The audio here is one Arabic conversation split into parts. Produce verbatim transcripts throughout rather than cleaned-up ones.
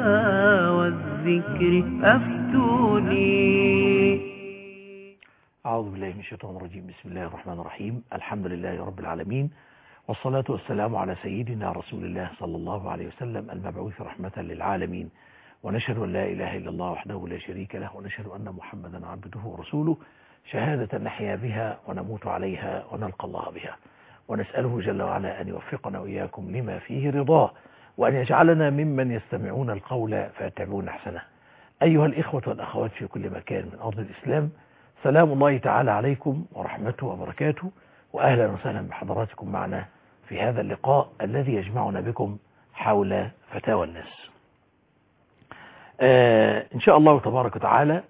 بالهدى والذكر أفتوني. أعوذ بالله من الشيطان الرجيم. بسم الله الرحمن الرحيم. الحمد لله رب العالمين، والصلاة والسلام على سيدنا رسول الله صلى الله عليه وسلم المبعوث رحمة للعالمين، ونشهد أن لا إله إلا الله وحده لا شريك له، ونشهد أن محمدا عبده ورسوله، شهادة نحيا بها ونموت عليها ونلقى الله بها، ونسأله جل وعلا أن يوفقنا وإياكم لما فيه رضاه، وأن يجعلنا ممن يستمعون القول فيتبعون أحسنه. أيها الإخوة والأخوات في كل مكان من أرض الإسلام، سلام الله تعالى عليكم ورحمته وبركاته، وأهلا وسهلا بحضراتكم معنا في هذا اللقاء الذي يجمعنا بكم حول فتاوى الناس. آه إن شاء الله تبارك وتعالى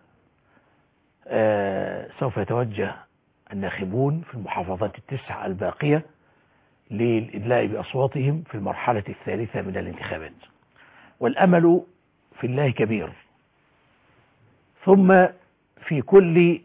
آه سوف يتوجه الناخبون في المحافظات التسع الباقية للإدلاء بأصواتهم في المرحلة الثالثة من الانتخابات، والأمل في الله كبير. ثم في كل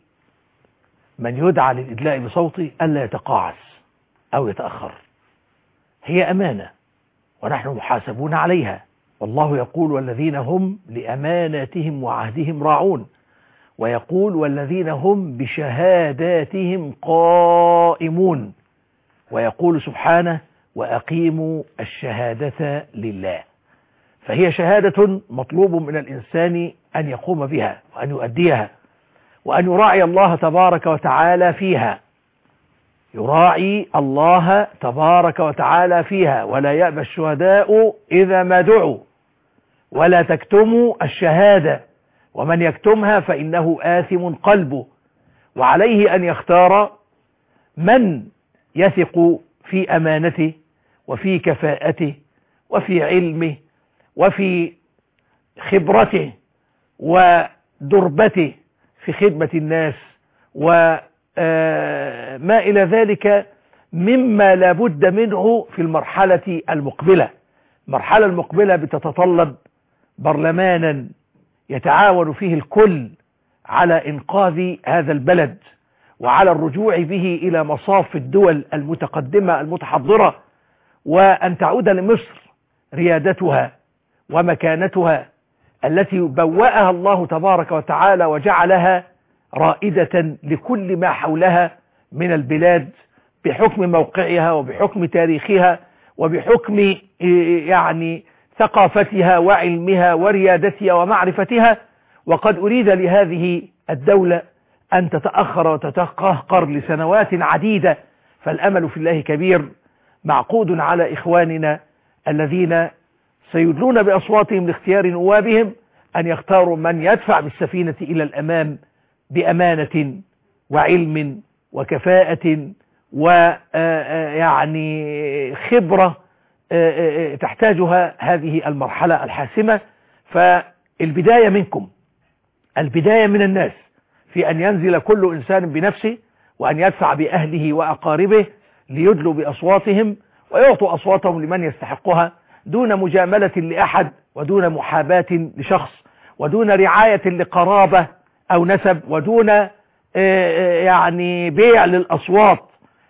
من يدعى للإدلاء بصوته ألا يتقاعس أو يتأخر، هي أمانة ونحن محاسبون عليها، والله يقول والذين هم لأماناتهم وعهدهم راعون، ويقول والذين هم بشهاداتهم قائمون، ويقول سبحانه وأقيموا الشهادة لله. فهي شهادة مطلوب من الإنسان أن يقوم بها وأن يؤديها، وأن يراعي الله تبارك وتعالى فيها، يراعي الله تبارك وتعالى فيها، ولا يأبى الشهداء إذا ما دعوا، ولا تكتموا الشهادة، ومن يكتمها فإنه آثم قلبه. وعليه أن يختار من يثق في أمانته وفي كفاءته وفي علمه وفي خبرته ودربته في خدمة الناس وما إلى ذلك مما لا بد منه في المرحلة المقبلة. المرحلة المقبلة بتتطلب برلمانا يتعاون فيه الكل على إنقاذ هذا البلد وعلى الرجوع به إلى مصاف الدول المتقدمة المتحضرة، وأن تعود لمصر ريادتها ومكانتها التي بوأها الله تبارك وتعالى وجعلها رائدة لكل ما حولها من البلاد بحكم موقعها وبحكم تاريخها وبحكم يعني ثقافتها وعلمها وريادتها ومعرفتها. وقد أريد لهذه الدولة أن تتأخر وتتقهقر لسنوات عديدة، فالأمل في الله كبير، معقود على إخواننا الذين سيدلون بأصواتهم لاختيار نوابهم أن يختاروا من يدفع بالسفينة إلى الأمام بأمانة وعلم وكفاءة ويعني خبرة تحتاجها هذه المرحلة الحاسمة. فالبداية منكم، البداية من الناس، في أن ينزل كل إنسان بنفسه وأن يدفع بأهله وأقاربه ليدلوا بأصواتهم ويعطوا أصواتهم لمن يستحقها، دون مجاملة لأحد ودون محاباة لشخص ودون رعاية لقرابة أو نسب ودون يعني بيع للأصوات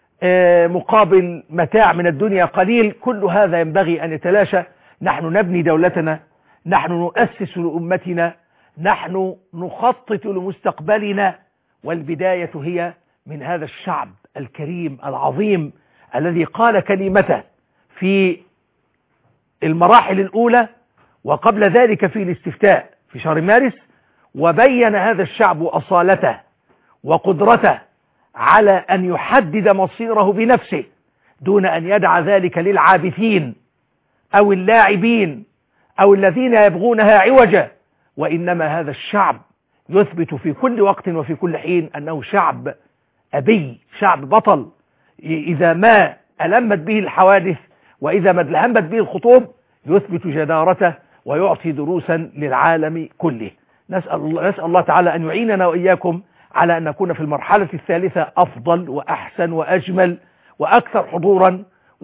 مقابل متاع من الدنيا قليل. كل هذا ينبغي أن يتلاشى. نحن نبني دولتنا، نحن نؤسس لأمتنا، نحن نخطط لمستقبلنا، والبداية هي من هذا الشعب الكريم العظيم الذي قال كلمته في المراحل الأولى وقبل ذلك في الاستفتاء في شهر مارس، وبين هذا الشعب أصالته وقدرته على أن يحدد مصيره بنفسه دون أن يدع ذلك للعابثين أو اللاعبين أو الذين يبغونها عوجا، وإنما هذا الشعب يثبت في كل وقت وفي كل حين أنه شعب أبي، شعب بطل. إذا ما ألمت به الحوادث وإذا ما ألهمت به الخطوب يثبت جدارته ويعطي دروسا للعالم كله. نسأل الله, نسأل الله تعالى أن يعيننا وإياكم على أن نكون في المرحلة الثالثة أفضل وأحسن وأجمل وأكثر حضورا،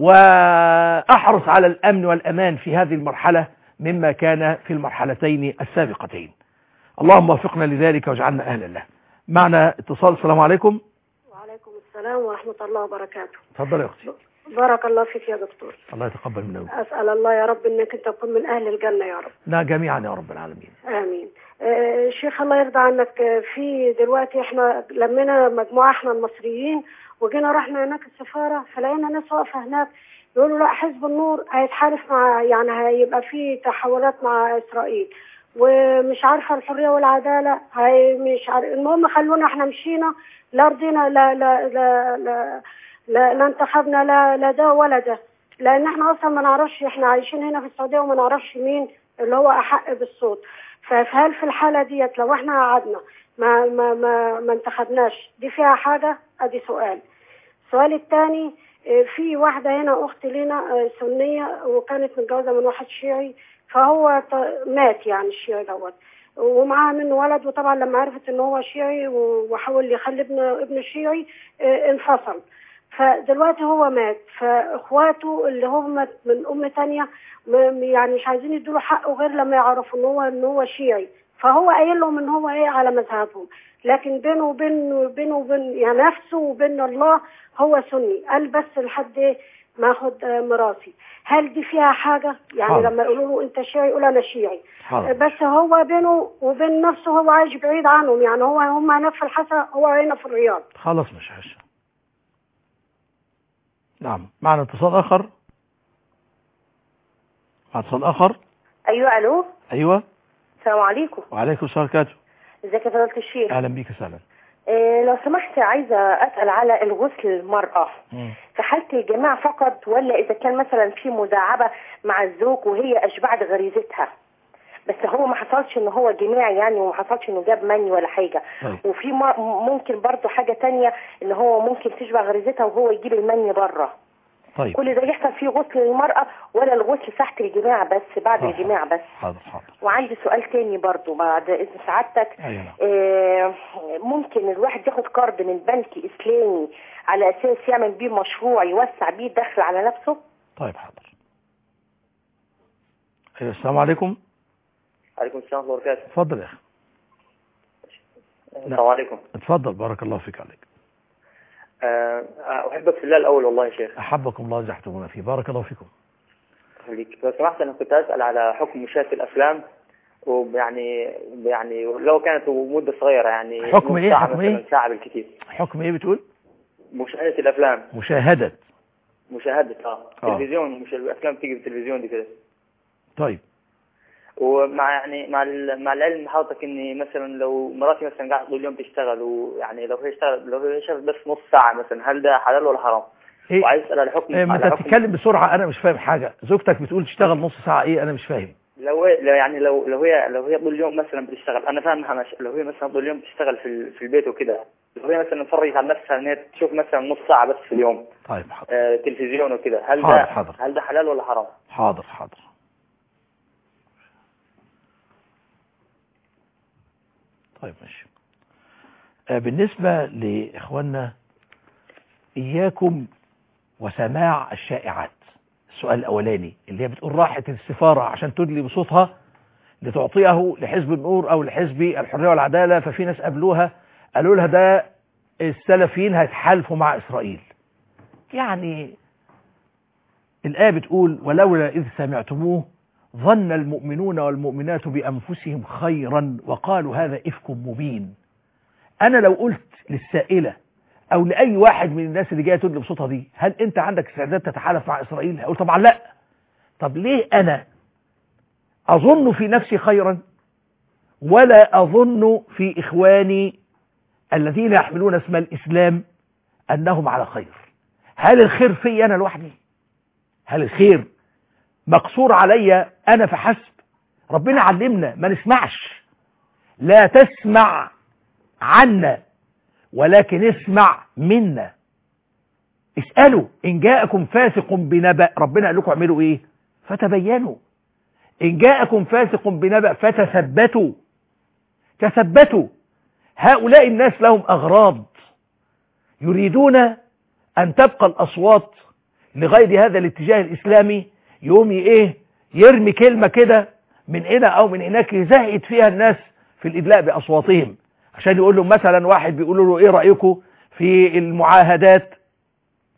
وأحرص على الأمن والأمان في هذه المرحلة مما كان في المرحلتين السابقتين. اللهم وفقنا لذلك واجعلنا أهلا له. معنا اتصال. السلام عليكم. وعليكم السلام ورحمة الله وبركاته. تفضل يا أختي. بارك الله فيك يا دكتور. الله يتقبل منا. أسأل الله يا رب أنك أنت تكون من أهل الجنة يا رب. لا جميعا يا رب العالمين. آمين. آه شيخ الله يرضى عنك، في دلوقتي احنا لمينا مجموعة احنا المصريين وجينا رحنا هناك السفارة، فلقينا ناس واقفة هناك يقولوا لا حزب النور هيتحالف مع، يعني هيبقى في تحولات مع إسرائيل، ومش عارفة الحرية والعدالة هي مش عارف. المهم خلونا احنا مشينا، لا رضينا لا لا لا لا لا, لا انتخبنا لا لا ده ولا ده، لان احنا اصلا ما نعرفش، احنا عايشين هنا في السعوديه وما نعرفش مين اللي هو احق بالصوت. فهل في الحاله ديت لو احنا قعدنا ما ما ما, ما انتخبناش دي فيها حاجه؟ ادي سؤال. السؤال الثاني، في واحده هنا اخت لنا سنيه وكانت متجوزه من واحد شيعي، فهو مات يعني الشيعي دوت، ومعاها منه ولد، وطبعا لما عرفت ان هو شيعي وحاول يخلي ابن ابن شيعي انفصل. فدلوقتي هو مات، فاخواته اللي هم من ام تانية يعني مش عايزين يدوا له حقه غير لما يعرفوا ان هو ان هو شيعي، فهو قايل لهم ان هو ايه على مذهبهم، لكن بينه وبين بينه وبين يعني نفسه وبين الله هو سني. قال بس لحد ايه ما اخد مراسي. هل دي فيها حاجه؟ يعني حاضر. لما يقولوا له انت شيعي يقول انا شيعي حاضر. بس هو بينه وبين نفسه هو عايش بعيد عنهم، يعني هو هم هناك في الحسا هو هنا في الرياض. خلاص مش حاجه. نعم. معنا اتصال اخر. معنا اتصال اخر. ايوه الو. ايوه السلام عليكم. وعليكم السلام ورحمه الله. ازيك يا فضيله الشيخ؟ اهلا بيك وسهلا. إيه لو سمحت عايزه اسال على الغسل للمراه في حاله الجماع فقط، ولا اذا كان مثلا في مداعبه مع الزوج وهي اشبعت غريزتها بس هو ما حصلش ان هو جماع يعني، وما حصلش انه جاب مني ولا حاجه. طيب. وفي ممكن برضو حاجه تانية ان هو ممكن تشبع غريزتها وهو يجيب المني بره. طيب. كل ده يحصل فيه غسل للمرأة ولا الغسل تحت الجماع بس بعد حاضر. الجماع بس. حاضر حاضر. وعندي سؤال تاني برضو بعد إذن سعادتك. أيوة. آه ممكن الواحد ياخد قرض من بنك إسلامي على أساس يعمل بيه مشروع يوسع بيه الدخل على نفسه؟ طيب حاضر. أيوة. السلام عليكم. عليكم السلام ورحمة الله وبركاته. اتفضل يا أخي. السلام عليكم. اتفضل بارك الله فيك عليك. أحبك في الله الأول والله يا شيخ. أحبكم الله زحتمونا فيه بارك الله فيكم. خليك. لو سمحت أنا كنت أسأل على حكم مشاهدة الأفلام، ويعني يعني لو كانت مدة صغيرة يعني حكم إيه؟ حكم إيه؟ ساعة بالكثير. حكم إيه بتقول؟ مشاهدة الأفلام. مشاهدة. مشاهدة اه. تلفزيون، مش الأفلام تيجي بالتلفزيون دي كده. طيب. ومع يعني مع مع العلم حضرتك اني مثلا لو مراتي مثلا قاعده طول اليوم تشتغل، ويعني لو هي اشتغل لو هي اشتغلت بس نص ساعه مثلا، هل ده حلال ولا حرام؟ إيه؟ وعايز اسال على حكم. إيه متى تتكلم بسرعه انا مش فاهم حاجه. زوجتك بتقول تشتغل نص ساعه ايه؟ انا مش فاهم. لو هي يعني لو لو هي لو هي طول اليوم مثلا بتشتغل، انا فاهمها مش... لو هي مثلا طول اليوم بتشتغل في في البيت وكده، لو هي مثلا فرجت على نفسها ان هي تشوف مثلا نص ساعه بس في اليوم طيب حاضر. آه تلفزيون وكده، هل حاضر ده حاضر. هل ده حلال ولا حرام؟ حاضر حاضر. طيب ماشي. آه بالنسبة لإخواننا، إياكم وسماع الشائعات. السؤال الأولاني اللي هي بتقول راحت السفارة عشان تدلي بصوتها لتعطيه لحزب النور أو لحزب الحرية والعدالة، ففي ناس قابلوها قالوا لها ده السلفيين هيتحالفوا مع إسرائيل. يعني الآية بتقول ولولا إذ سمعتموه ظن المؤمنون والمؤمنات بأنفسهم خيرا وقالوا هذا إفك مبين. أنا لو قلت للسائلة أو لأي واحد من الناس اللي جاية تدلي بصوتها دي هل أنت عندك استعداد تتحالف مع إسرائيل؟ هقول طبعا لا. طب ليه أنا أظن في نفسي خيرا ولا أظن في إخواني الذين يحملون اسم الإسلام أنهم على خير؟ هل الخير في أنا لوحدي؟ هل الخير مقصور علي أنا فحسب؟ ربنا علمنا ما نسمعش. لا تسمع عنا ولكن اسمع منا. اسألوا إن جاءكم فاسق بنبأ، ربنا قال لكم اعملوا إيه؟ فتبينوا. إن جاءكم فاسق بنبأ فتثبتوا. تثبتوا. هؤلاء الناس لهم أغراض، يريدون أن تبقى الأصوات لغير هذا الاتجاه الإسلامي، يوم إيه يرمي كلمة كده من هنا أو من هناك يزهد فيها الناس في الإدلاء بأصواتهم، عشان يقول لهم مثلا واحد بيقولوا له إيه رأيكم في المعاهدات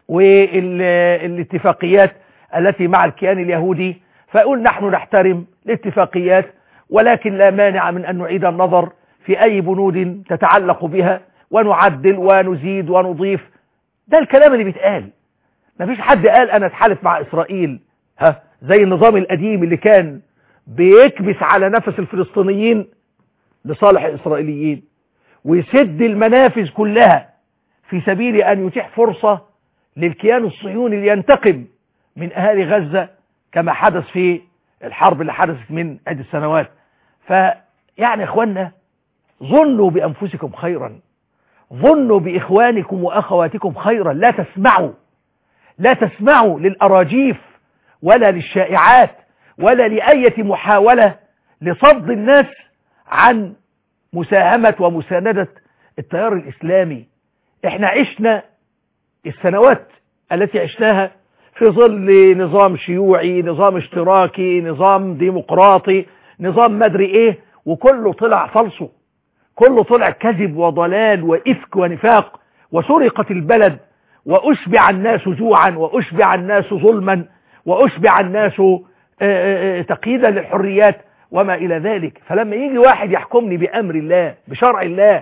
والاتفاقيات التي مع الكيان اليهودي، فأقول نحن نحترم الاتفاقيات، ولكن لا مانع من أن نعيد النظر في أي بنود تتعلق بها ونعدل ونزيد ونضيف. ده الكلام اللي بيتقال. ما فيش حد قال أنا اتحالف مع إسرائيل ها زي النظام القديم اللي كان بيكبس على نفس الفلسطينيين لصالح الإسرائيليين ويسد المنافذ كلها في سبيل أن يتيح فرصة للكيان الصهيوني لينتقم من أهالي غزة كما حدث في الحرب اللي حدثت من عدة سنوات. فيعني اخوانا ظنوا بأنفسكم خيرا، ظنوا بإخوانكم وأخواتكم خيرا، لا تسمعوا لا تسمعوا للأراجيف ولا للشائعات ولا لأية محاولة لصد الناس عن مساهمة ومساندة التيار الإسلامي. احنا عشنا السنوات التي عشناها في ظل نظام شيوعي، نظام اشتراكي، نظام ديمقراطي، نظام مدري ايه، وكله طلع فلسو، كله طلع كذب وضلال وإفك ونفاق، وسرقت البلد وأشبع الناس جوعا وأشبع الناس ظلما وأشبع الناس تقييدا للحريات وما إلى ذلك. فلما يجي واحد يحكمني بأمر الله بشرع الله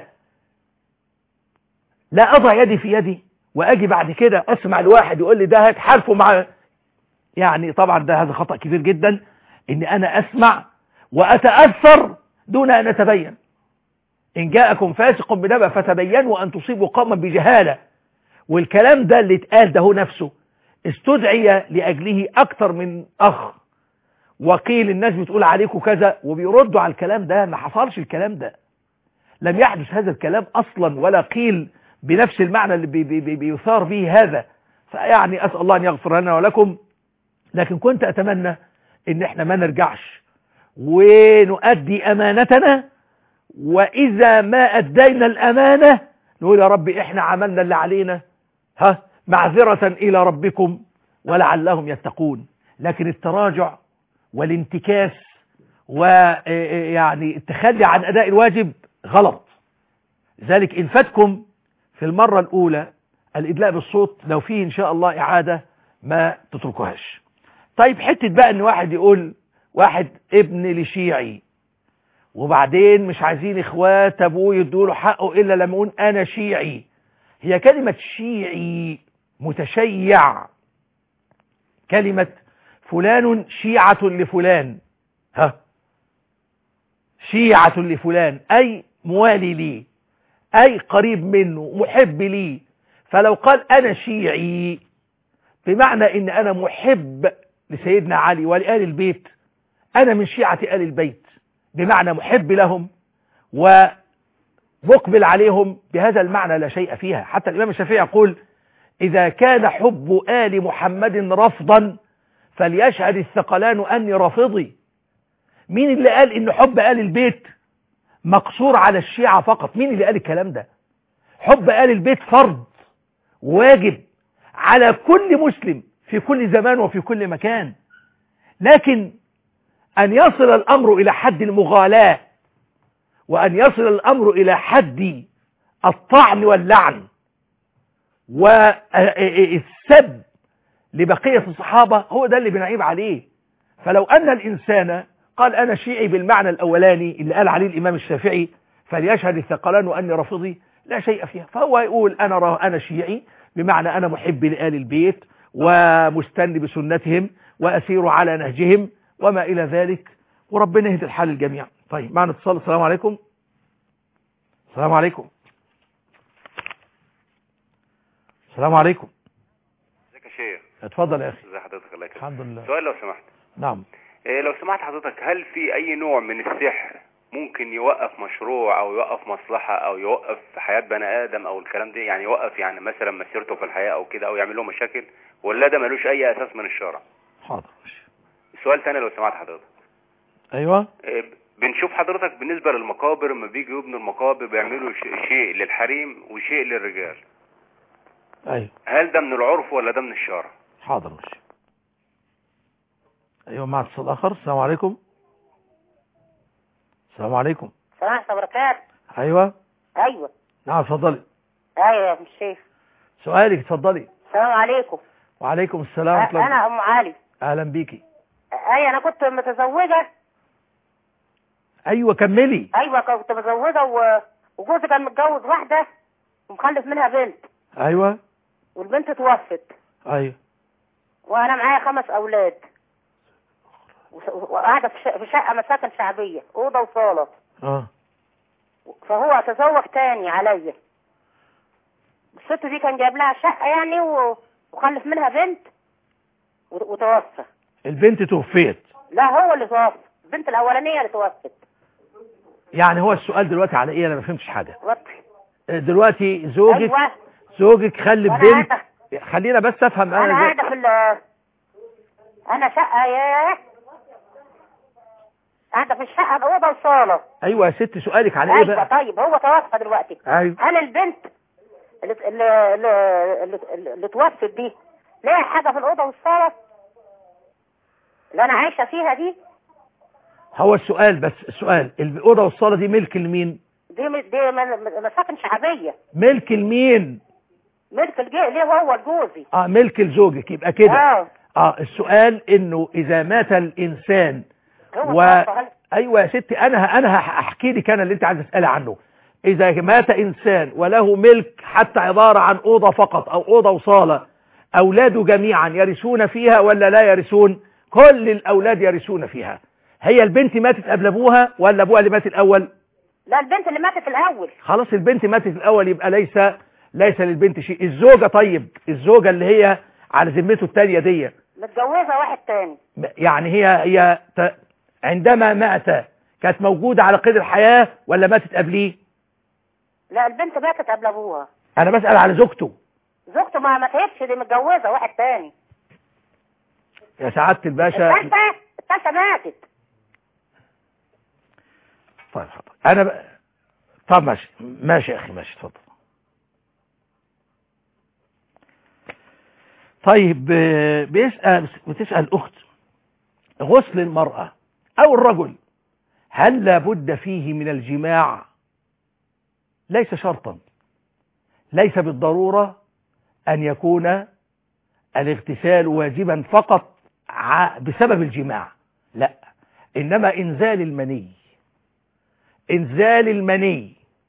لا أضع يدي في يدي وأجي بعد كده أسمع الواحد يقول لي ده هتحالفوا مع، يعني طبعا ده هذا خطأ كبير جدا إن أنا أسمع وأتأثر دون أن أتبين. إن جاءكم فاسق بنبأ فتبينوا أن تصيبوا قوما بجهالة. والكلام ده اللي اتقال ده هو نفسه استدعي لأجله أكتر من أخ وقيل الناس بتقول عليكم كذا وبيردوا على الكلام ده. ما حصلش الكلام ده، لم يحدث هذا الكلام أصلا ولا قيل بنفس المعنى اللي بي بي بي بيثار به هذا. فيعني أسأل الله أن يغفر لنا ولكم، لكن كنت أتمنى إن احنا ما نرجعش ونؤدي أمانتنا، وإذا ما أدينا الأمانة نقول يا رب إحنا عملنا اللي علينا ها معذرة إلى ربكم ولعلهم يتقون. لكن التراجع والانتكاس ويعني التخلي عن أداء الواجب غلط. لذلك إن فاتكم في المرة الأولى الإدلاء بالصوت، لو فيه إن شاء الله إعادة ما تتركوهاش. طيب حتة بقى إن واحد يقول واحد ابن لشيعي وبعدين مش عايزين إخوات أبوه يدوله حقه إلا لما يقول أنا شيعي. هي كلمة شيعي متشيع، كلمة فلان شيعة لفلان، ها شيعة لفلان أي موالي لي أي قريب منه محب لي. فلو قال أنا شيعي بمعنى إن أنا محب لسيدنا علي ولآل البيت، أنا من شيعة آل البيت بمعنى محب لهم ومقبل عليهم، بهذا المعنى لا شيء فيها. حتى الإمام الشافعي يقول إذا كان حب آل محمد رفضا فليشهد الثقلان أني رافضي. مين اللي قال إن حب آل البيت مقصور على الشيعة فقط؟ مين اللي قال الكلام ده؟ حب آل البيت فرض واجب على كل مسلم في كل زمان وفي كل مكان. لكن أن يصل الأمر إلى حد المغالاة وأن يصل الأمر إلى حد الطعن واللعن والسب لبقية الصحابة، هو ده اللي بنعيب عليه. فلو أن الإنسان قال أنا شيعي بالمعنى الأولاني اللي قال عليه الإمام الشافعي فليشهد الثقلان وأني رافضي، لا شيء فيها. فهو يقول أنا أنا شيعي بمعنى أنا محب لآل البيت ومستن بسنتهم وأسير على نهجهم وما إلى ذلك، وربنا يهدي الحال الجميع. طيب معنا اتصال. السلام عليكم. السلام عليكم. السلام عليكم. ازيك يا شيخ؟ اتفضل يا اخي. ازي حضرتك؟ الله يكرمك. الحمد لله. سؤال لو سمحت. نعم. إيه لو سمحت حضرتك، هل في اي نوع من السحر ممكن يوقف مشروع او يوقف مصلحة او يوقف حياة بني ادم او الكلام ده، يعني يوقف يعني مثلا مسيرته في الحياة او كده او يعمل له مشاكل، ولا ده ملوش اي اساس من الشرع؟ حاضر. سؤال ثاني لو سمحت حضرتك. ايوه. إيه بنشوف حضرتك بالنسبة للمقابر لما بيجوا يبنوا المقابر بيعملوا شيء للحريم وشيء للرجال. ايوه. هل ده من العرف ولا ده من الشرع؟ حاضر. ماشي. ايوه مع اتصال اخر. السلام عليكم. السلام عليكم. السلام عليكم وبركاته. ايوه. ايوه. نعم اتفضلي. ايوه يا ابن الشيخ. سؤالك اتفضلي. السلام عليكم. وعليكم السلام ورحمة الله. انا ام علي. اهلا بيكي. اي انا كنت متزوجه. ايوه كملي. ايوه كنت متزوجه و... وجوزي كان متجوز واحده ومخلف منها بنت. ايوه. والبنت توفت. ايوه. وانا معايا خمس اولاد وقاعده في شقه مساكن شعبيه، اوضه وصاله. اه. فهو تزوج تاني عليا. الست دي كان جايب لها شقه يعني وخلف منها بنت وتوفى. البنت توفيت؟ لا هو اللي توفى، البنت الاولانيه اللي توفت. يعني هو السؤال دلوقتي على ايه؟ انا ما فهمتش حاجه. وطي. دلوقتي زوجك أيوة. زوجك خلف بنت. خلينا بس افهم. انا قاعده في ال انا شقه ياه قاعده في الشقه الاوضه وصاله. ايوه يا ست، سؤالك على ايه أيوة بقى؟ طيب هو توفى دلوقتي. ايوه. انا البنت اللي اللي اللي, اللي توفت دي ليها حاجه في الاوضه والصاله اللي انا عايشه فيها دي؟ هو السؤال بس السؤال الاوضه والصاله دي ملك لمين؟ دي دي مساكن شعبيه. ملك لمين؟ ملك الجي ليه هو جوزي. اه ملك لزوجك يبقى كده. اه اه السؤال انه اذا مات الانسان هو و... ايوه يا ستي، انا انا هحكي لك انا اللي انت عايز تسالي عنه. اذا مات انسان وله ملك حتى عباره عن اوضه فقط او اوضه وصاله، اولاده جميعا يرثون فيها ولا لا يرثون؟ كل الاولاد يرثون فيها. هي البنت ماتت قبل ابوها ولا ابوها اللي مات الاول؟ لا البنت اللي ماتت الاول. خلاص البنت ماتت الاول، يبقى ليس ليس للبنت شيء. الزوجه طيب، الزوجه اللي هي على ذمته الثانيه دي متجوزه واحد تاني، يعني هي هي ت... عندما مات كانت موجوده على قيد الحياه ولا ماتت قبليه؟ لا البنت ماتت قبل ابوها. انا بسال على زوجته. زوجته ما ماتتش، دي متجوزه واحد تاني. يا سعاده الباشا الثالثه الثالثه ماتت. طيب حاضر. انا ب... طب ماشي ماشي يا اخي ماشي اتفضل. طيب بيسأل بتسأل اخت، غسل المرأة او الرجل هل لابد فيه من الجماع؟ ليس شرطا، ليس بالضرورة ان يكون الاغتسال واجبا فقط بسبب الجماع، لا، انما انزال المني انزال المني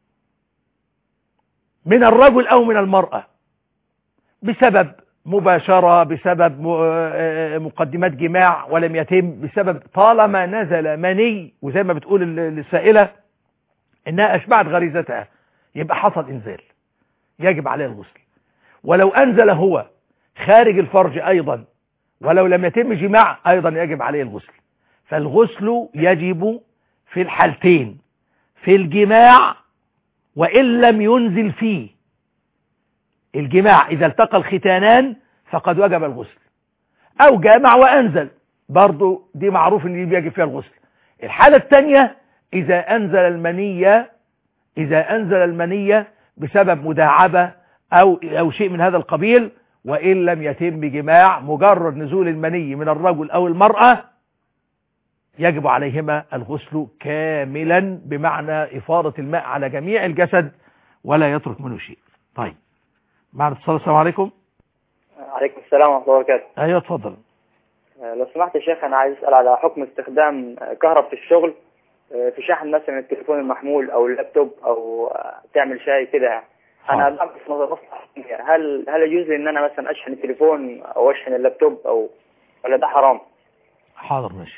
من الرجل او من المرأة بسبب مباشرة، بسبب مقدمات جماع ولم يتم، بسبب طالما نزل مني وزي ما بتقول السائلة انها اشبعت غريزتها يبقى حصل انزال يجب عليه الغسل. ولو انزل هو خارج الفرج ايضا ولو لم يتم جماع ايضا يجب عليه الغسل. فالغسل يجب في الحالتين، في الجماع وإن لم ينزل فيه. الجماع إذا التقى الختانان فقد وجب الغسل، أو جامع وأنزل برضو دي معروف ان دي يجب فيها الغسل. الحالة الثانية إذا أنزل المنية إذا أنزل المنية بسبب مداعبة أو, أو شيء من هذا القبيل وإن لم يتم جماع، مجرد نزول المني من الرجل أو المرأة يجب عليهما الغسل كاملا، بمعنى إفاضة الماء على جميع الجسد ولا يترك منه شيء. طيب معنا اتصال. السلام عليكم. عليكم السلام ورحمة الله وبركاته. ايوه اتفضل. لو سمحت يا شيخ، انا عايز اسال على حكم استخدام كهرب في الشغل في شحن مثلا التليفون المحمول او اللابتوب او تعمل شاي كده. انا بعمل في نظر هل هل يجوز لي ان انا مثلا اشحن التليفون او اشحن اللابتوب او ولا ده حرام؟ حاضر ماشي.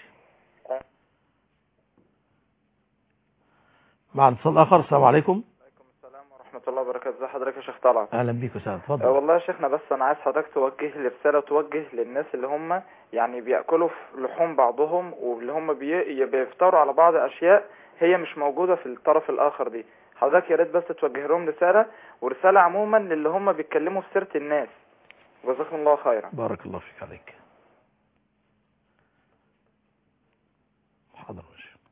مع اتصال اخر. السلام عليكم. وعليكم السلام ورحمه الله وبركاته. ازي حضرتك يا شيخ طلعت؟ اهلا بيك يا سعد اتفضل. أه والله يا شيخنا، بس انا عايز حضرتك توجه لي رساله توجه للناس اللي هم يعني بياكلوا في لحوم بعضهم واللي هم بي... بيفطروا على بعض اشياء هي مش موجوده في الطرف الاخر دي. حضرتك يا ريت بس توجه لهم رساله، ورساله عموما للي هم بيتكلموا في سيره الناس. جزاكم الله خيرا. بارك الله فيك عليك. حاضر.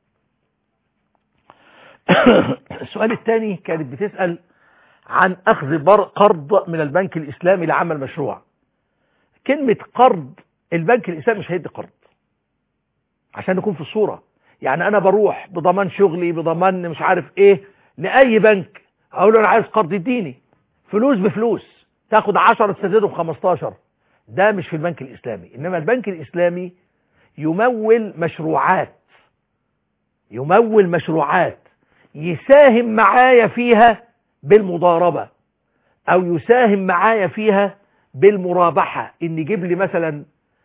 السؤال الثاني كانت بتسأل عن أخذ قرض من البنك الإسلامي لعمل مشروع. كلمة قرض، البنك الإسلامي مش هيدي قرض عشان نكون في الصورة. يعني أنا بروح بضمان شغلي بضمان مش عارف إيه لأي بنك أقول له أنا عايز قرض يديني فلوس بفلوس. تاخد عشرة تسددهم خمستاشر. ده مش في البنك الإسلامي. إنما البنك الإسلامي يمول مشروعات يمول مشروعات يساهم معايا فيها بالمضاربة، أو يساهم معايا فيها بالمرابحة، إن يجيب لي مثلا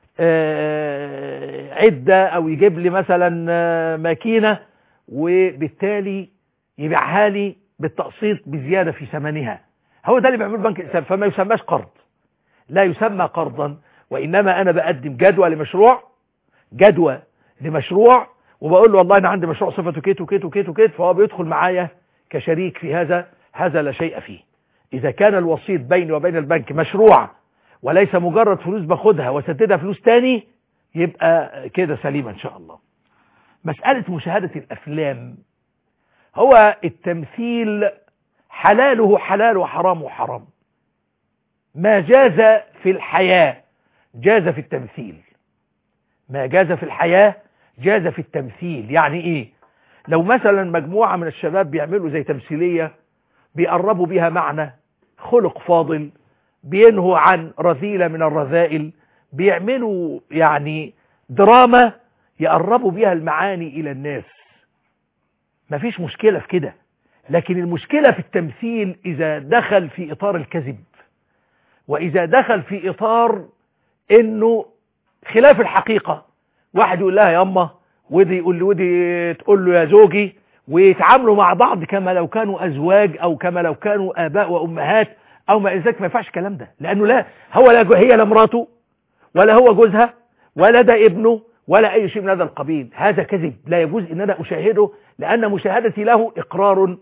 عدة أو يجيب لي مثلا ماكينة، وبالتالي يبيعها لي بالتقسيط بزيادة في ثمنها. هو ده اللي بيعمله البنك الإسلامي. فما يسماش قرض، لا يسمى قرضا، وإنما أنا بقدم جدوى لمشروع جدوى لمشروع وبقول له والله أنا عندي مشروع صفته كيت وكيت وكيت وكيت، فهو بيدخل معايا كشريك في هذا. هذا لا شيء فيه. إذا كان الوسيط بيني وبين البنك مشروع وليس مجرد فلوس باخدها وسددها فلوس تاني، يبقى كده سليمة إن شاء الله. مسألة مشاهدة الأفلام، هو التمثيل حلاله حلال وحرامه حرام. ما جاز في الحياة جاز في التمثيل. ما جاز في الحياة جاز في التمثيل. يعني ايه؟ لو مثلا مجموعة من الشباب بيعملوا زي تمثيلية بيقربوا بيها معنى خلق فاضل، بينهوا عن رذيلة من الرذائل، بيعملوا يعني دراما يقربوا بيها المعاني إلى الناس، مفيش مشكلة في كده. لكن المشكلة في التمثيل إذا دخل في إطار الكذب، وإذا دخل في إطار إنه خلاف الحقيقة. واحد يقول لها يا أما، ودي يقول له، ودي تقول له يا زوجي، ويتعاملوا مع بعض كما لو كانوا أزواج أو كما لو كانوا آباء وأمهات أو ما إذا. ما ينفعش الكلام ده، لأنه لا هو لا هي لا مراته ولا هو جوزها ولا ده ابنه ولا أي شيء من هذا القبيل. هذا كذب لا يجوز إن أنا أشاهده، لأن مشاهدتي له إقرار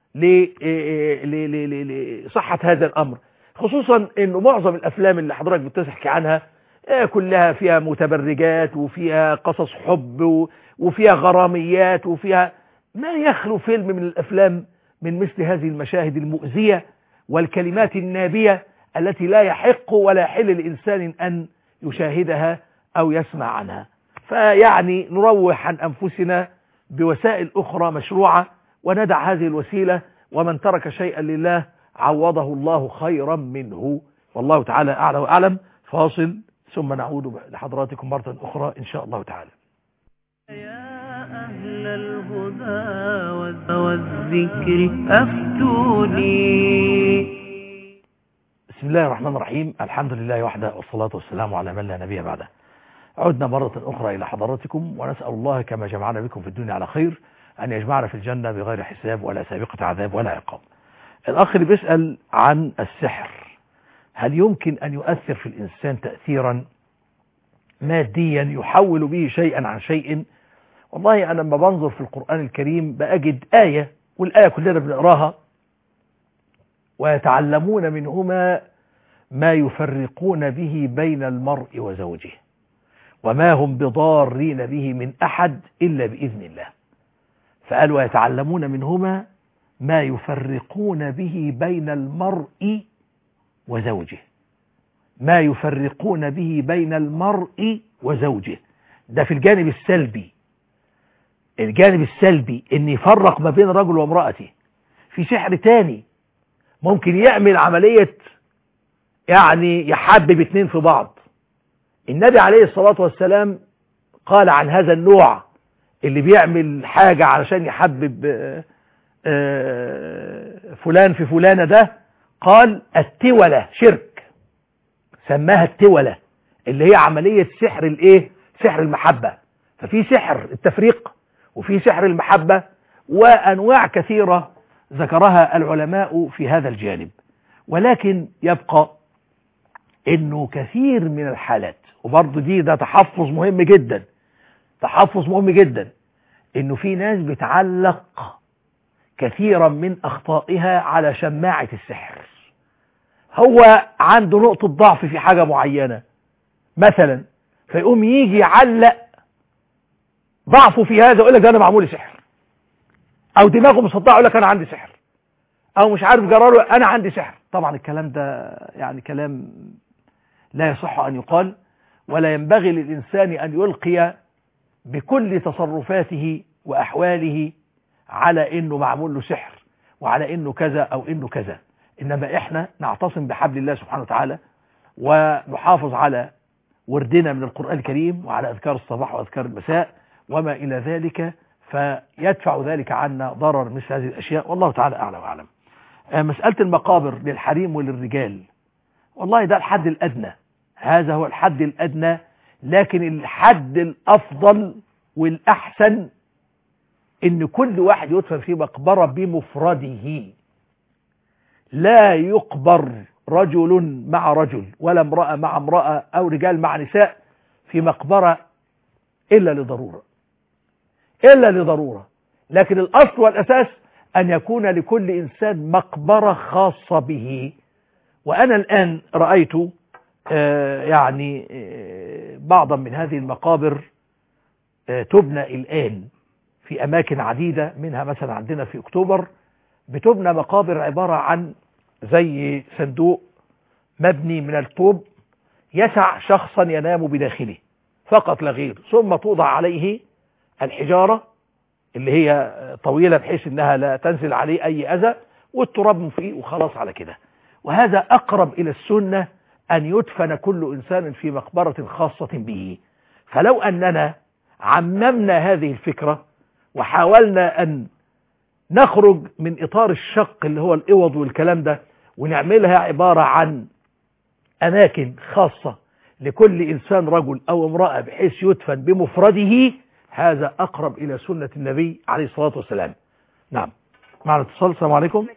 لصحة هذا الأمر. خصوصا إنه معظم الأفلام اللي حضرتك بتحكي عنها كلها فيها متبرجات وفيها قصص حب وفيها غراميات وفيها ما يخلو فيلم من الأفلام من مثل هذه المشاهد المؤذية والكلمات النابية التي لا يحق ولا يحل لإنسان أن يشاهدها أو يسمع عنها. فيعني نروح عن أنفسنا بوسائل أخرى مشروعة وندع هذه الوسيلة، ومن ترك شيئا لله عوضه الله خيرا منه، والله تعالى أعلى وأعلم. فاصل ثم نعود لحضراتكم مرة أخرى إن شاء الله تعالى. يا أهل الهدى والذكر أفتوني. بسم الله الرحمن الرحيم. الحمد لله وحده، والصلاة والسلام على من لا نبي بعده. عدنا مرة أخرى إلى حضراتكم، ونسأل الله كما جمعنا بكم في الدنيا على خير أن يجمعنا في الجنة بغير حساب ولا سابقة عذاب ولا عقاب. الأخ اللي بيسأل عن السحر، هل يمكن أن يؤثر في الإنسان تأثيرا ماديا يحول به شيئا عن شيء؟ والله أنا لما بنظر في القرآن الكريم بأجد آية، والآية كلنا بنقراها، ويتعلمون منهما ما يفرقون به بين المرء وزوجه وما هم بضارين به من أحد إلا بإذن الله. فقال ويتعلمون منهما ما يفرقون به بين المرء وزوجه ما يفرقون به بين المرء وزوجه. ده في الجانب السلبي. الجانب السلبي ان يفرق ما بين رجل وامرأته. في سحر تاني ممكن يعمل عملية يعني يحبب اتنين في بعض. النبي عليه الصلاة والسلام قال عن هذا النوع اللي بيعمل حاجة علشان يحبب فلان في فلانة، ده قال التولة شرك، سماها التولة اللي هي عملية سحر الايه؟ سحر المحبة. ففي سحر التفريق وفي سحر المحبة، وأنواع كثيرة ذكرها العلماء في هذا الجانب. ولكن يبقى انه كثير من الحالات، وبرضه دي ده تحفظ مهم جدا تحفظ مهم جدا انه في ناس بتعلق كثيرا من اخطائها على شماعة السحر. هو عنده نقطة ضعف في حاجة معينة مثلا، فيقوم يجي يعلق ضعفه في هذا، يقول لك ده انا معمول سحر، او دماغه مصدعه يقول لك انا عندي سحر، او مش عارف جراله انا عندي سحر. طبعا الكلام ده يعني كلام لا يصح ان يقال، ولا ينبغي للانسان ان يلقي بكل تصرفاته واحواله على انه معمول له سحر وعلى انه كذا او انه كذا. إنما إحنا نعتصم بحبل الله سبحانه وتعالى ونحافظ على وردنا من القرآن الكريم وعلى أذكار الصباح وأذكار المساء وما إلى ذلك، فيدفع ذلك عنا ضرر مثل هذه الأشياء، والله تعالى أعلى وأعلم. مسألة المقابر للحريم وللرجال، والله ده الحد الأدنى، هذا هو الحد الأدنى، لكن الحد الأفضل والأحسن إن كل واحد يدفن في مقبرة بمفرده، لا يقبر رجل مع رجل ولا امرأة مع امرأة أو رجال مع نساء في مقبرة إلا لضرورة، إلا لضرورة. لكن الأصل والأساس أن يكون لكل إنسان مقبرة خاصة به. وأنا الآن رأيت آه يعني آه بعضا من هذه المقابر آه تبنى الآن في أماكن عديدة، منها مثلا عندنا في أكتوبر بتبنى مقابر عبارة عن زي صندوق مبني من الطوب يسع شخصا ينام بداخله فقط لا غير، ثم توضع عليه الحجارة اللي هي طويلة بحيث انها لا تنزل عليه اي اذى، والتراب فيه وخلاص على كده. وهذا اقرب الى السنة ان يدفن كل انسان في مقبرة خاصة به. فلو اننا عممنا هذه الفكرة وحاولنا ان نخرج من اطار الشق اللي هو الاوض والكلام ده ونعملها عبارة عن اماكن خاصة لكل انسان رجل او امرأة بحيث يدفن بمفرده، هذا اقرب الى سنة النبي عليه الصلاة والسلام. نعم، معنا اتصال. السلام عليكم.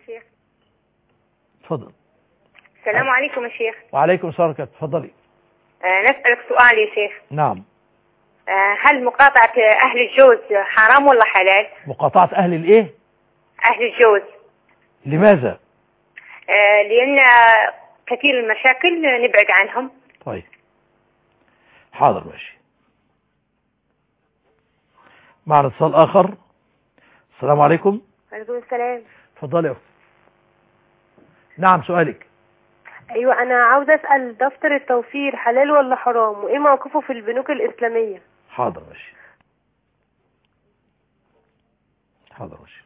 تفضل. السلام عليكم يا شيخ. وعليكم السلام. تفضلي. آه نسألك سؤال يا شيخ. نعم. آه هل مقاطعة اهل الجوز حرام ولا حلال؟ مقاطعة اهل الايه؟ اهل الجوز. لماذا؟ آه لان كثير المشاكل نبعد عنهم. طيب حاضر ماشي. معنا اتصال اخر. السلام عليكم. وعليكم السلام. اتفضلي يا اختي. نعم سؤالك. ايوه انا عاوزه اسال دفتر التوفير حلال ولا حرام، وايه موقفه في البنوك الاسلاميه؟ حاضر ماشي. حاضر ماشي.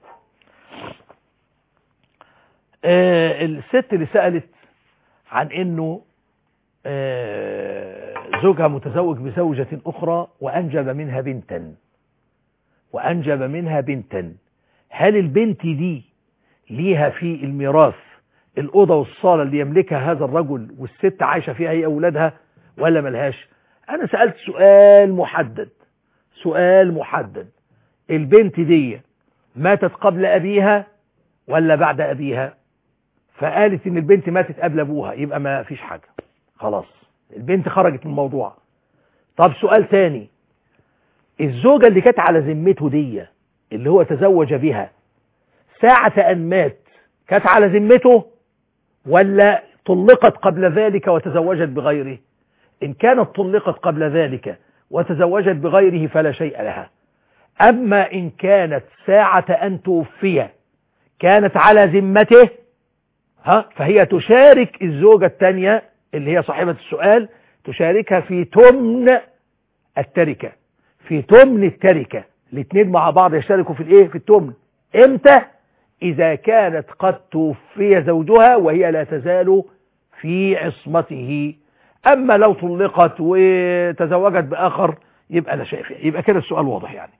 آه الست اللي سألت عن انه آه زوجها متزوج بزوجة اخرى وانجب منها بنتا وانجب منها بنتا هل البنت دي ليها في الميراث الأوضة والصالة اللي يملكها هذا الرجل والست عايشة فيها هي أولادها ولا ملهاش؟ أنا سألت سؤال محدد، سؤال محدد، البنت دي ماتت قبل أبيها ولا بعد أبيها؟ فقالت إن البنت ماتت قبل أبوها، يبقى ما فيش حاجة، خلاص البنت خرجت من الموضوع. طب سؤال تاني، الزوجة اللي كانت على ذمته دي اللي هو تزوج بها ساعة أن مات كانت على ذمته ولا طلقت قبل ذلك وتزوجت بغيره؟ إن كانت طلقت قبل ذلك وتزوجت بغيره فلا شيء لها. أما إن كانت ساعة أن توفي كانت على ذمته ها فهي تشارك الزوجة الثانية اللي هي صاحبة السؤال، تشاركها في تمن التركة، في تمن التركة، الاثنين مع بعض يشاركوا في الايه؟ في التمن. امتى؟ إذا كانت قد توفي زوجها وهي لا تزال في عصمته. أما لو طلقت وتزوجت بآخر يبقى لا شيء فيها. يبقى كده السؤال واضح يعني.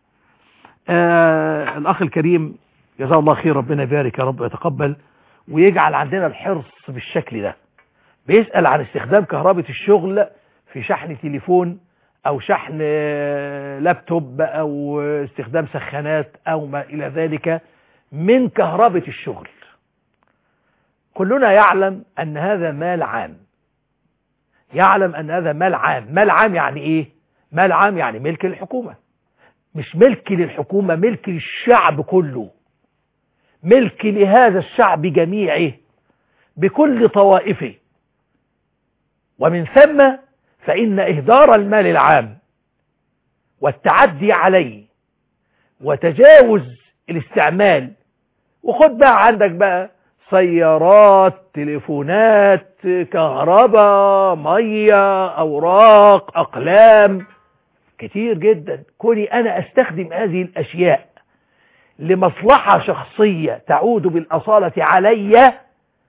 آه الأخ الكريم جزاه الله خير، ربنا يبارك يا رب ويتقبل ويجعل عندنا الحرص بالشكل ده. بيسأل عن استخدام كهرباء الشغل في شحن تليفون أو شحن لابتوب أو استخدام سخانات أو ما إلى ذلك من كهرباء الشغل. كلنا يعلم أن هذا مال عام، يعلم أن هذا مال عام. مال عام يعني إيه؟ مال عام يعني ملك للحكومة، مش ملك للحكومة، ملك للشعب كله، ملك لهذا الشعب جميعه بكل طوائفه. ومن ثم فإن إهدار المال العام والتعدي عليه وتجاوز الاستعمال، وخد بقى عندك بقى سيارات، تليفونات، كهرباء، مية، أوراق، أقلام، كتير جدا. كوني أنا أستخدم هذه الأشياء لمصلحة شخصية تعود بالأصالة علي،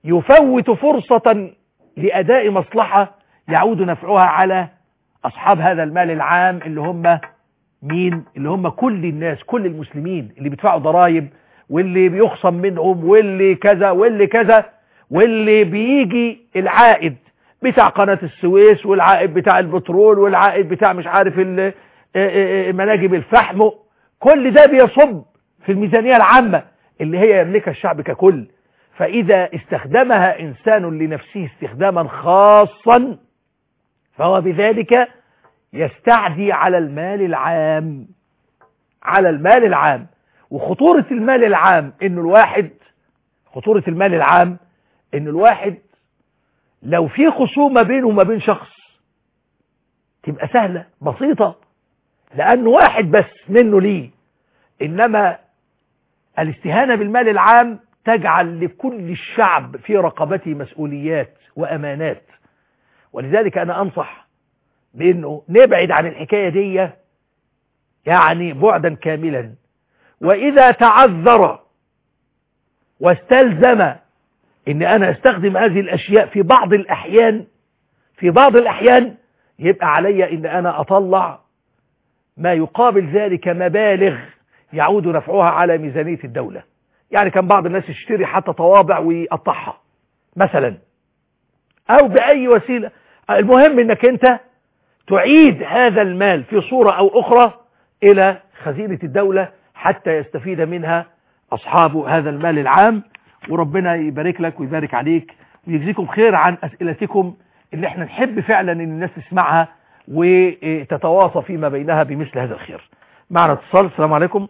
يفوت فرصة لأداء مصلحة يعود نفعها على أصحاب هذا المال العام اللي هم مين؟ اللي هم كل الناس، كل المسلمين اللي بيدفعوا ضرائب واللي بيخصم منهم واللي كذا واللي كذا، واللي بيجي العائد بتاع قناة السويس والعائد بتاع البترول والعائد بتاع مش عارف مناجم الفحم، كل ده بيصب في الميزانية العامة اللي هي يملكها الشعب ككل. فإذا استخدمها إنسان لنفسه استخداما خاصا فهو بذلك يستعدي على المال العام، على المال العام. وخطورة المال العام إنه الواحد خطورة المال العام إنه الواحد لو في خصومة بينه وما بين شخص تبقى سهلة بسيطة، لأنه واحد بس منه ليه. إنما الاستهانة بالمال العام تجعل لكل الشعب في رقبته مسؤوليات وأمانات. ولذلك أنا أنصح بأنه نبعد عن الحكاية دي يعني بعدا كاملا. وإذا تعذر واستلزم إن أنا أستخدم هذه الأشياء في بعض الأحيان في بعض الأحيان يبقى علي إن أنا أطلع ما يقابل ذلك مبالغ يعود نفعها على ميزانية الدولة. يعني كان بعض الناس يشتري حتى طوابع ويقطعها مثلا أو بأي وسيلة. المهم إنك أنت تعيد هذا المال في صورة أو أخرى إلى خزينة الدولة حتى يستفيد منها أصحاب هذا المال العام. وربنا يبارك لك ويبارك عليك ويجزيكم خير عن أسئلتكم اللي احنا نحب فعلا ان الناس تسمعها وتتواصى فيما بينها بمثل هذا الخير. معنا اتصال. السلام عليكم.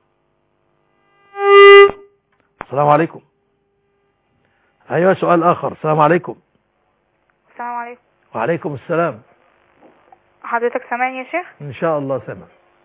السلام عليكم. ايوه سؤال اخر. السلام عليكم. السلام عليكم. وعليكم السلام. حضرتك سامعني يا شيخ؟ ان شاء الله سامع.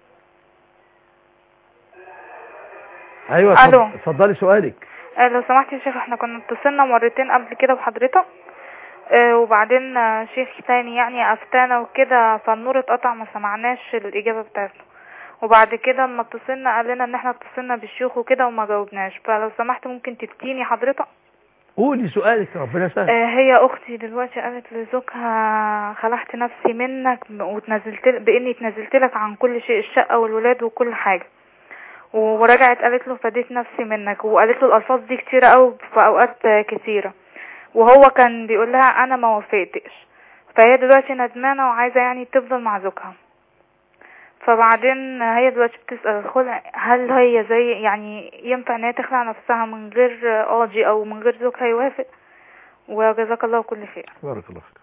ايوه الو. اتفضلي سؤالك. آه لو سمحت يا شيخ، احنا كنا اتصلنا مرتين قبل كده بحضرتك، آه وبعدين آه شيخ تاني يعني افتانا وكده فالنور اتقطع ما سمعناش الاجابه بتاعته، وبعد كده اما اتصلنا قال لنا ان احنا اتصلنا بالشيوخ وكده وما جاوبناش. فلو سمحت ممكن تفتيني حضرتك؟ قولي سؤالك ربنا يسهل. آه هي اختي دلوقتي قالت لزوجها خلعت نفسي منك وتنزلت باني اتنزلت لك عن كل شيء، الشقه والولاد وكل حاجه، ورجعت قالت له فديت نفسي منك، وقالت له الالفاظ دي كتيره قوي في اوقات كتيره، وهو كان بيقول لها انا ما وافقتش. فهي دلوقتي ندمانه وعايزه يعني تفضل مع زوجها. فبعدين هي دلوقتي بتسال الخلع هل هي زي يعني ينفع ان هي تخلع نفسها من غير قاضي او من غير زوجها يوافق؟ وجزاك الله كل خير. بارك الله فيك.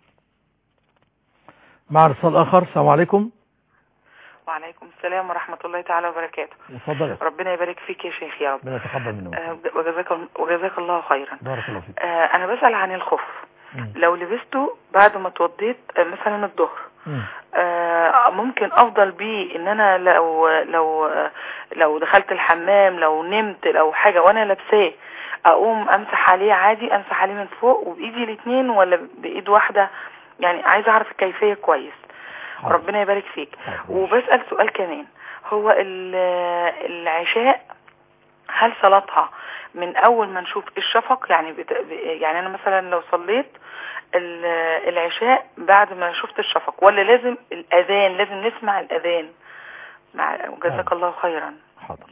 مع اتصال اخر. السلام عليكم. وعليكم السلام ورحمة الله تعالى وبركاته. اتفضل. ربنا يبارك فيك يا شيخ يا رب. ربنا يتقبل منك. آه وجزاك وجزاك الله خيرا. بارك الله فيك. آه انا بسأل عن الخف. مم. لو لبسته بعد ما اتوضيت آه مثلا الظهر، آه ممكن افضل بيه ان انا لو لو آه لو دخلت الحمام لو نمت لو حاجة وانا لابساه اقوم امسح عليه عادي، امسح عليه من فوق وبايدي الاثنين ولا بايد واحدة؟ يعني عايزة اعرف الكيفية كويس. ربنا يبارك فيك. وبسأل سؤال كمان، هو العشاء هل صلاتها من اول ما نشوف الشفق؟ يعني بت... يعني انا مثلا لو صليت العشاء بعد ما شفت الشفق ولا لازم الاذان، لازم نسمع الاذان؟ مع جزاك الله خيرا. حاضر.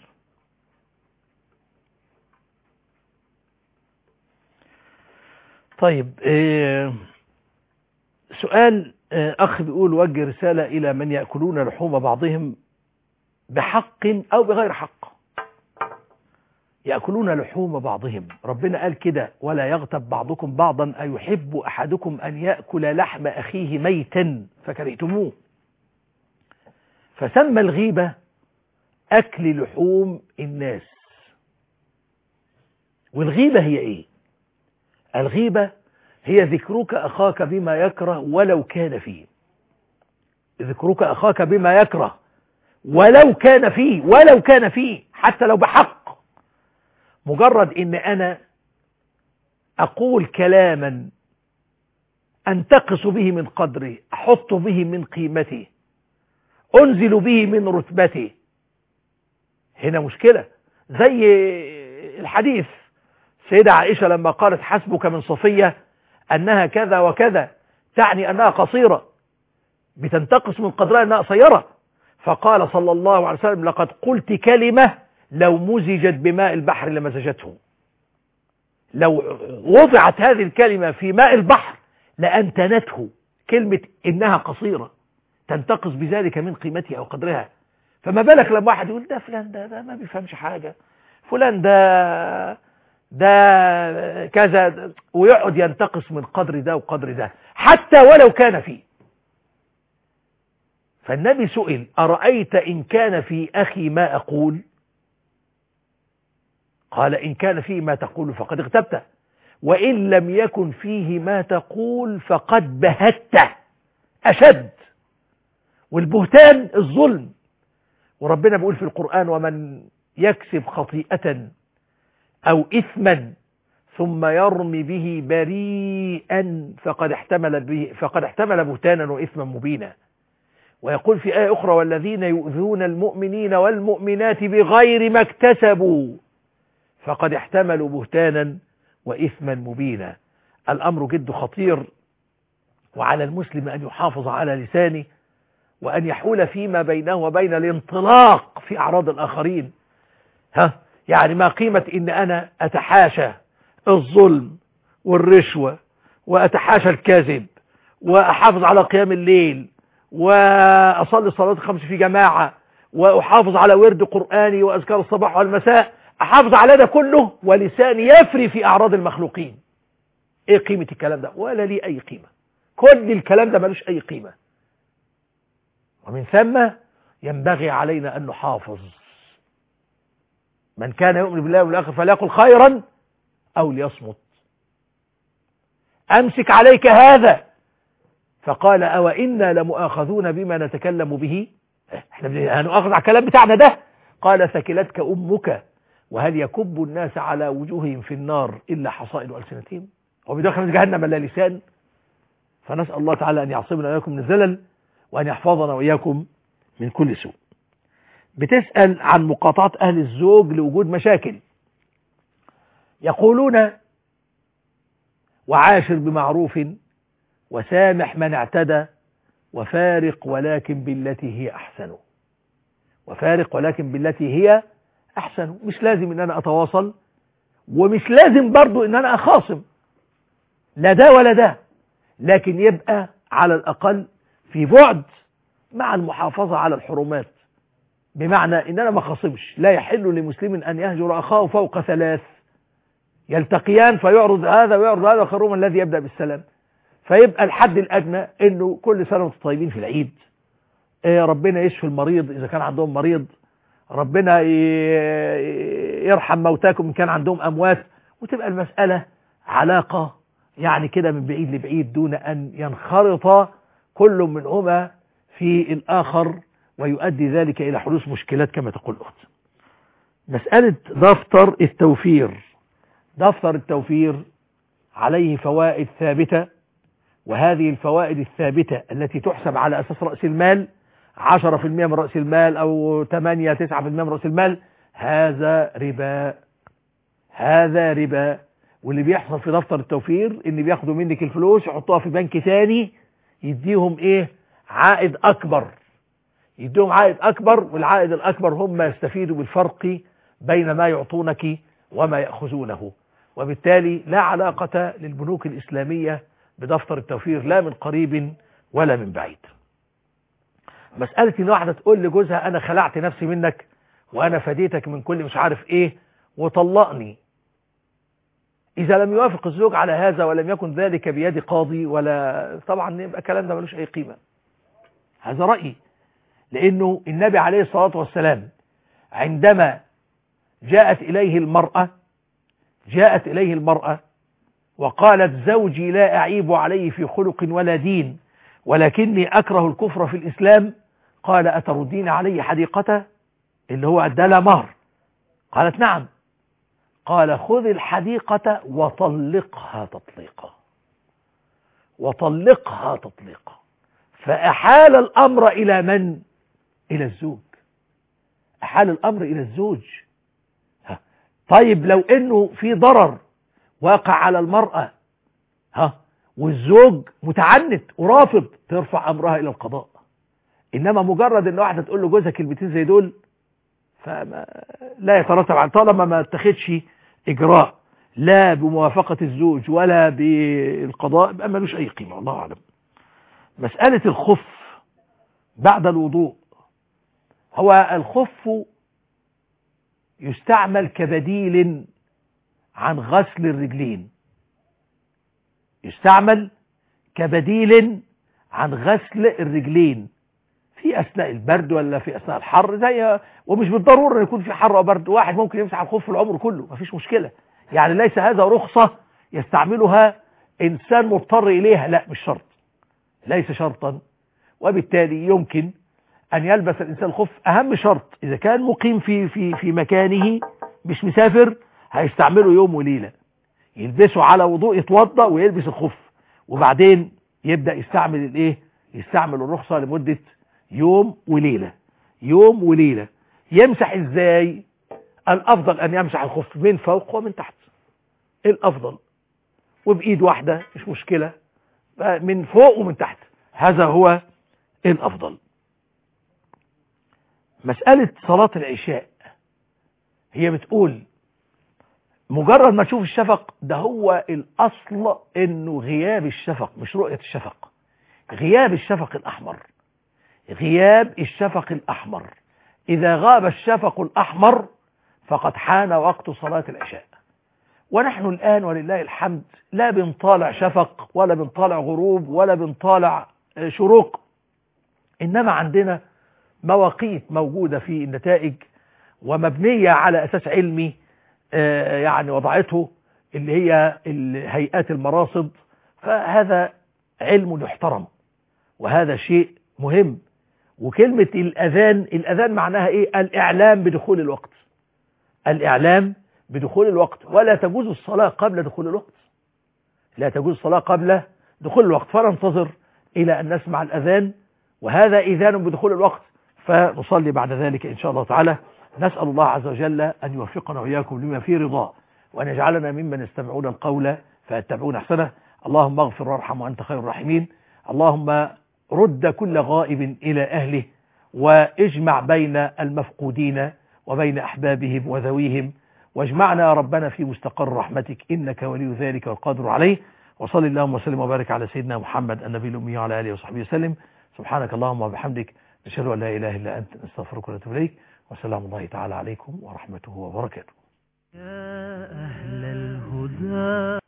طيب إيه... سؤال أخ بيقول وجه رسالة إلى من يأكلون لحوم بعضهم بحق أو بغير حق. يأكلون لحوم بعضهم، ربنا قال كده ولا يغتب بعضكم بعضا أيحب أحدكم أن يأكل لحم أخيه ميتا فكرهتموه. فسمى الغيبة أكل لحوم الناس. والغيبة هي إيه؟ الغيبة هي ذكرك أخاك بما يكره ولو كان فيه. ذكرك أخاك بما يكره ولو كان فيه ولو كان فيه حتى لو بحق. مجرد إن أنا أقول كلاما أنتقص به من قدره، أحط به من قيمته، أنزل به من رتبته، هنا مشكلة. زي الحديث سيدة عائشة لما قالت حسبك من صفية أنها كذا وكذا تعني أنها قصيرة، بتنتقص من قدرها أنها قصيرة. فقال صلى الله عليه وسلم لقد قلت كلمة لو مزجت بماء البحر لمزجته. لو وضعت هذه الكلمة في ماء البحر لأنتنته، كلمة إنها قصيرة تنتقص بذلك من قيمتها وقدرها. فما بالك لما واحد يقول ده فلان ده, ده ما بيفهمش حاجة، فلان ده ده كذا، ويقعد ينتقص من قدر ده وقدر ده حتى ولو كان فيه. فالنبي سئل أرأيت إن كان في أخي ما أقول؟ قال إن كان فيه ما تقول فقد اغتبته، وإن لم يكن فيه ما تقول فقد بهته. أشد. والبهتان الظلم، وربنا بيقول في القرآن ومن يكسب خطيئة أو إثما ثم يرمي به بريئا فقد احتمل به فقد احتمل بهتانا وإثما مبينا. ويقول في آية أخرى والذين يؤذون المؤمنين والمؤمنات بغير ما اكتسبوا فقد احتملوا بهتانا وإثما مبينا. الأمر جد خطير، وعلى المسلم أن يحافظ على لسانه وأن يحول فيما بينه وبين الانطلاق في أعراض الآخرين. ها يعني ما قيمة إن أنا أتحاشى الظلم والرشوة وأتحاشى الكذب وأحافظ على قيام الليل وأصلي الصلاة الخمس في جماعة وأحافظ على ورد قرآني وأذكار الصباح والمساء، أحافظ على ده كله ولساني يفري في أعراض المخلوقين. إيه قيمة الكلام ده؟ ولا لي أي قيمة. كل الكلام ده ملوش أي قيمة. ومن ثم ينبغي علينا أن نحافظ. من كان يؤمن بالله والآخر فليقل خيرا أو ليصمت. أمسك عليك هذا. فقال أو إنا لمؤاخذون بما نتكلم به؟ احنا هنؤاخذ على الكلام بتاعنا ده. قال ثكلتك أمك وهل يكب الناس على وجوههم في النار إلا حصائد ألسنتهم وبداخل جهنم لا لسان. فنسأل الله تعالى أن يعصمنا وإياكم من الزلل وأن يحفظنا وإياكم من كل سوء. بتسأل عن مقاطعة أهل الزوج لوجود مشاكل. يقولون وعاشر بمعروف وسامح من اعتدى وفارق ولكن بالتي هي أحسن. وفارق ولكن بالتي هي أحسن. مش لازم إن أنا أتواصل، ومش لازم برضو إن أنا أخاصم، لا ده ولا ده، لكن يبقى على الأقل في بعد مع المحافظة على الحرمات. بمعنى إن أنا ما خاصمش. لا يحل لمسلم أن يهجر أخاه فوق ثلاث يلتقيان فيعرض هذا ويعرض هذا خيرهما الذي يبدأ بالسلام. فيبقى الحد الأدنى إنه كل سنة وانتم طيبين في العيد، إيه ربنا يشفي المريض إذا كان عندهم مريض، ربنا يرحم موتاكم إن كان عندهم أموات، وتبقى المسألة علاقة يعني كده من بعيد لبعيد دون أن ينخرط كل منهما في الآخر ويؤدي ذلك إلى حدوث مشكلات كما تقول الأخت. مسألة دفتر التوفير. دفتر التوفير عليه فوائد ثابتة، وهذه الفوائد الثابتة التي تحسب على أساس رأس المال عشرة في المئة من رأس المال أو ثمانية تسعة في المئة من رأس المال، هذا ربا. هذا ربا. واللي بيحصل في دفتر التوفير ان بياخدوا منك الفلوس يحطوها في بنك تاني يديهم ايه؟ عائد اكبر. يديهم عائد اكبر، والعائد الاكبر هم يستفيدوا بالفرق بين ما يعطونك وما يأخذونه. وبالتالي لا علاقة للبنوك الإسلامية بدفتر التوفير لا من قريب ولا من بعيد. مسألة ان واحدة تقول لجوزها انا خلعت نفسي منك وانا فديتك من كل مش عارف ايه وطلقني، إذا لم يوافق الزوج على هذا ولم يكن ذلك بيد قاضي ولا طبعا يبقى كلام ده ملوش أي قيمة. هذا رأيي، لأنه النبي عليه الصلاة والسلام عندما جاءت إليه المرأة جاءت إليه المرأة وقالت زوجي لا أعيب عليه في خلق ولا دين ولكني أكره الكفر في الإسلام، قال أتردين علي حديقته اللي هو أدى لها مهر؟ قالت نعم. قال خذ الحديقة وطلقها تطليقا وطلقها تطليقا. فأحال الأمر إلى من؟ إلى الزوج. أحال الأمر إلى الزوج. طيب لو إنه في ضرر واقع على المرأة ها والزوج متعنت ورافض، ترفع امرها الى القضاء. انما مجرد ان واحدة تقول له جوزها كلمتين زي دول فما لا يترتب عن، طالما ما اتخذش اجراء لا بموافقة الزوج ولا بالقضاء يبقى ملوش اي قيمة. الله اعلم. مسألة الخف بعد الوضوء، هو الخف يستعمل كبديل عن غسل الرجلين، يستعمل كبديل عن غسل الرجلين في اثناء البرد ولا في اثناء الحر، زي ومش بالضروره ان يكون في حر او برد، واحد ممكن يمسح الخف العمر كله مفيش مشكله، يعني ليس هذا رخصه يستعملها انسان مضطر اليها، لا مش شرط، ليس شرطا. وبالتالي يمكن ان يلبس الانسان الخف، اهم شرط اذا كان مقيم في في في مكانه مش مسافر هيستعمله يوم وليله، يلبسه على وضوء، يتوضا ويلبس الخف، وبعدين يبدا يستعمل الايه، يستعمل الرخصه لمده يوم وليله، يوم وليله. يمسح ازاي؟ الافضل ان يمسح الخف من فوق ومن تحت، الافضل، وبايد واحده مش مشكله، من فوق ومن تحت، هذا هو الافضل. مسألة صلاة العشاء، هي بتقول مجرد ما تشوف الشفق، ده هو الأصل إنه غياب الشفق مش رؤية الشفق، غياب الشفق الأحمر، غياب الشفق الأحمر. إذا غاب الشفق الأحمر فقد حان وقت صلاة العشاء. ونحن الآن ولله الحمد لا بنطالع شفق ولا بنطالع غروب ولا بنطالع شروق، إنما عندنا مواقيت موجودة في النتائج ومبنية على أساس علمي يعني وضعته اللي هي هيئات المراصد، فهذا علم يحترم وهذا شيء مهم. وكلمة الأذان، الأذان معناها إيه؟ الإعلام بدخول الوقت، الإعلام بدخول الوقت، ولا تجوز الصلاة قبل دخول الوقت، لا تجوز الصلاة قبل دخول الوقت، فننتظر إلى أن نسمع الأذان وهذا إذان بدخول الوقت، فنصلي بعد ذلك إن شاء الله تعالى. نسأل الله عز وجل أن يوفقنا وإياكم لما فيه رضاه، وأن يجعلنا ممن يستمعون القول فيتبعون أحسنه. اللهم اغفر وارحم وأنت خير الراحمين. اللهم رد كل غائب إلى أهله، واجمع بين المفقودين وبين أحبابهم وذويهم، واجمعنا يا ربنا في مستقر رحمتك إنك ولي ذلك والقادر عليه. وصلي اللهم وسلم وبارك على سيدنا محمد النبي الأمي وعلى آله وصحبه وسلم. سبحانك اللهم وبحمدك، نشهد أن لا إله إلا أنت، نستغفرك ونتوب إليك، وسلام الله تعالى عليكم ورحمته وبركاته. يا أهل الهدى